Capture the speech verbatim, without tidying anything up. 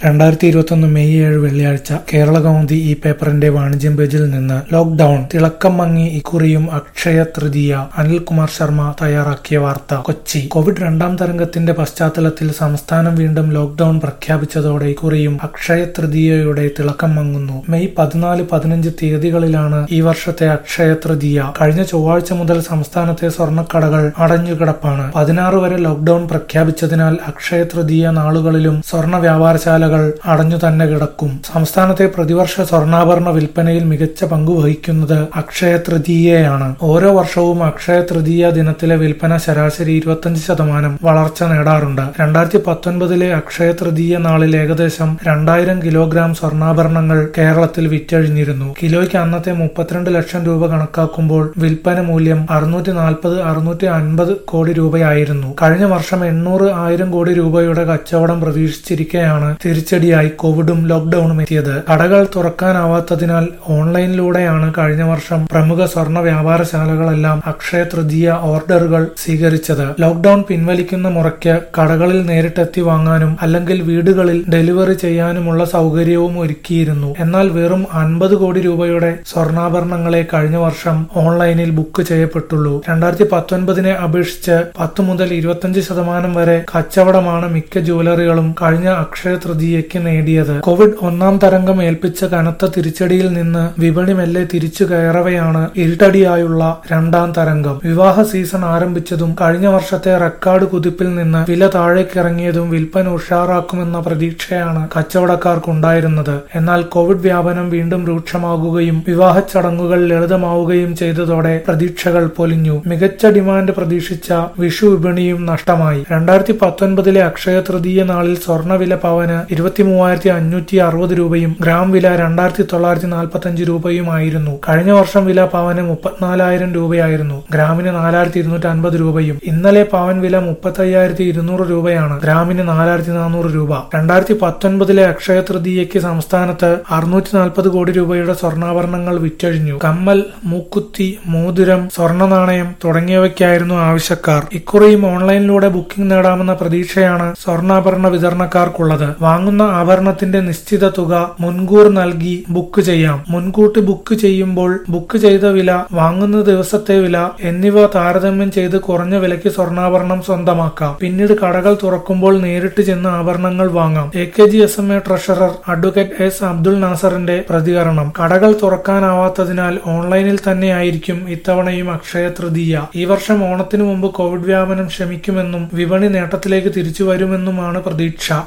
രണ്ടായിരത്തി ഇരുപത്തൊന്ന് മെയ് ഏഴ് വെള്ളിയാഴ്ച കേരളകൗമുദി ഈ പേപ്പറിന്റെ വാണിജ്യം പേജിൽ നിന്ന് ലോക്ഡൌൺ തിളക്കം മങ്ങി ഇക്കുറിയും അക്ഷയ തൃതീയ. അനിൽകുമാർ ശർമ്മ തയ്യാറാക്കിയ വാർത്ത. കൊച്ചി. കോവിഡ് രണ്ടാം തരംഗത്തിന്റെ പശ്ചാത്തലത്തിൽ സംസ്ഥാനം വീണ്ടും ലോക്ഡൌൺ പ്രഖ്യാപിച്ചതോടെ ഇക്കുറിയും അക്ഷയ തൃതീയയുടെ തിളക്കം മങ്ങുന്നു. മെയ് പതിനാല് പതിനഞ്ച് തീയതികളിലാണ് ഈ വർഷത്തെ അക്ഷയ തൃതീയ. കഴിഞ്ഞ ചൊവ്വാഴ്ച മുതൽ സംസ്ഥാനത്തെ സ്വർണ്ണക്കടകൾ അടഞ്ഞുകിടപ്പാണ്. പതിനാറ് വരെ ലോക്ഡൌൺ പ്രഖ്യാപിച്ചതിനാൽ അക്ഷയ തൃതീയ നാളുകളിലും സ്വർണ്ണ വ്യാപാരശാല അടഞ്ഞു തന്നെ കിടക്കും. സംസ്ഥാനത്തെ പ്രതിവർഷ സ്വർണ്ണാഭരണ വിൽപ്പനയിൽ മികച്ച പങ്കു വഹിക്കുന്നത് അക്ഷയ തൃതീയയാണ്. ഓരോ വർഷവും അക്ഷയ തൃതീയ ദിനത്തിലെ വിൽപ്പന ശരാശരി ഇരുപത്തിയഞ്ച് ശതമാനം വളർച്ച നേടാറുണ്ട്. രണ്ടായിരത്തി പത്തൊൻപതിലെ അക്ഷയ തൃതീയ നാളിൽ ഏകദേശം രണ്ടായിരം കിലോഗ്രാം സ്വർണ്ണാഭരണങ്ങൾ കേരളത്തിൽ വിറ്റഴിഞ്ഞിരുന്നു. കിലോയ്ക്ക് അന്നത്തെ മുപ്പത്തിരണ്ട് ലക്ഷം രൂപ കണക്കാക്കുമ്പോൾ വിൽപ്പന മൂല്യം അറുന്നൂറ്റി നാൽപ്പത് അറുന്നൂറ്റി അൻപത് കോടി രൂപയായിരുന്നു. കഴിഞ്ഞ വർഷം എണ്ണൂറ് ആയിരം കോടി രൂപയുടെ കച്ചവടം പ്രതീക്ഷിച്ചിരിക്കെയാണ് തിരിച്ചടിയായി കോവിഡും ലോക്ഡൌണും എത്തിയത്. കടകൾ തുറക്കാനാവാത്തതിനാൽ ഓൺലൈനിലൂടെയാണ് കഴിഞ്ഞ വർഷം പ്രമുഖ സ്വർണ്ണ വ്യാപാരശാലകളെല്ലാം അക്ഷയ തൃതീയ ഓർഡറുകൾ സ്വീകരിച്ചത്. ലോക്ഡൌൺ പിൻവലിക്കുന്ന മുറയ്ക്ക് കടകളിൽ നേരിട്ടെത്തി വാങ്ങാനും അല്ലെങ്കിൽ വീടുകളിൽ ഡെലിവറി ചെയ്യാനുമുള്ള സൗകര്യവും ഒരുക്കിയിരുന്നു. എന്നാൽ വെറും അൻപത് കോടി രൂപയുടെ സ്വർണ്ണാഭരണങ്ങളെ കഴിഞ്ഞ വർഷം ഓൺലൈനിൽ ബുക്ക് ചെയ്യപ്പെട്ടുള്ളൂ. രണ്ടായിരത്തി പത്തൊൻപതിനെ അപേക്ഷിച്ച് പത്ത് മുതൽ ഇരുപത്തിയഞ്ച് ശതമാനം വരെ കച്ചവടമാണ് മിക്ക ജ്വല്ലറികളും കഴിഞ്ഞ അക്ഷയ തൃതീയയ്ക്ക് നേടിയത്. കോവിഡ് ഒന്നാം തരംഗം ഏൽപ്പിച്ച കനത്ത തിരിച്ചടിയിൽ നിന്ന് വിപണി മെല്ലെ തിരിച്ചു കയറവെയാണ് ഇരുട്ടടിയായുള്ള രണ്ടാം തരംഗം. വിവാഹ സീസൺ ആരംഭിച്ചതും കഴിഞ്ഞ വർഷത്തെ റെക്കോർഡ് കുതിപ്പിൽ നിന്ന് വില താഴേക്കിറങ്ങിയതും വിൽപ്പന ഉഷാറാക്കുമെന്ന പ്രതീക്ഷയാണ് കച്ചവടക്കാർക്കുണ്ടായിരുന്നത്. എന്നാൽ കോവിഡ് വ്യാപനം വീണ്ടും രൂക്ഷമാകുകയും വിവാഹ ചടങ്ങുകൾ ലളിതമാവുകയും ചെയ്തതോടെ പ്രതീക്ഷകൾ പൊലിഞ്ഞു. മികച്ച ഡിമാൻഡ് പ്രതീക്ഷിച്ച വിഷു വിപണിയും നഷ്ടമായി. രണ്ടായിരത്തി പത്തൊൻപതിലെ അക്ഷയ തൃതീയ നാളിൽ സ്വർണ്ണവില പവന് ഇരുപത്തി മൂവായിരത്തി അഞ്ഞൂറ്റി അറുപത് രൂപയും ഗ്രാം വില രണ്ടായിരത്തി തൊള്ളായിരത്തി നാൽപ്പത്തി അഞ്ച് രൂപയുമായിരുന്നു. കഴിഞ്ഞ വർഷം വില പവന് മുപ്പത്തിനാലായിരം രൂപയായിരുന്നു. ഗ്രാമിന് നാലായിരത്തി ഇരുന്നൂറ്റി അൻപത് രൂപയും. ഇന്നലെ പവൻ വില മുപ്പത്തി അയ്യായിരത്തി ഇരുന്നൂറ് രൂപയാണ്. ഗ്രാമിന് നാലായിരത്തി നാനൂറ് രൂപ. രണ്ടായിരത്തി പത്തൊൻപതിലെ അക്ഷയ തൃതീയയ്ക്ക് സംസ്ഥാനത്ത് അറുന്നൂറ്റി നാൽപ്പത് കോടി രൂപയുടെ സ്വർണ്ണാഭരണങ്ങൾ വിറ്റഴിഞ്ഞു. കമ്മൽ, മൂക്കുത്തി, മോതിരം, സ്വർണ്ണ നാണയം തുടങ്ങിയവയ്ക്കായിരുന്നു ആവശ്യക്കാർ. ഇക്കുറിയും ഓൺലൈനിലൂടെ ബുക്കിംഗ് നേടാമെന്ന പ്രതീക്ഷയാണ് സ്വർണ്ണാഭരണ വിതരണക്കാർക്കുള്ളത്. വാങ്ങുന്ന ആഭരണത്തിന്റെ നിശ്ചിത തുക മുൻകൂർ നൽകി ബുക്ക് ചെയ്യാം. മുൻകൂട്ടി ബുക്ക് ചെയ്യുമ്പോൾ ബുക്ക് ചെയ്ത വില, വാങ്ങുന്ന ദിവസത്തെ വില എന്നിവ താരതമ്യം ചെയ്ത് കുറഞ്ഞ വിലയ്ക്ക് സ്വർണ്ണാഭരണം സ്വന്തമാക്കാം. പിന്നീട് കടകൾ തുറക്കുമ്പോൾ നേരിട്ട് ചെന്ന് ആഭരണങ്ങൾ വാങ്ങാം. A K G S M A treasurer advocate S Abdul നാസറിന്റെ പ്രതികരണം. കടകൾ തുറക്കാനാവാത്തതിനാൽ ഓൺലൈനിൽ തന്നെയായിരിക്കും ഇത്തവണയും അക്ഷയ തൃതീയ. ഈ വർഷം ഓണത്തിനു മുമ്പ് കോവിഡ് വ്യാപനം ശമിക്കുമെന്നും വിപണി നേട്ടത്തിലേക്ക് തിരിച്ചു വരുമെന്നുമാണ് പ്രതീക്ഷ.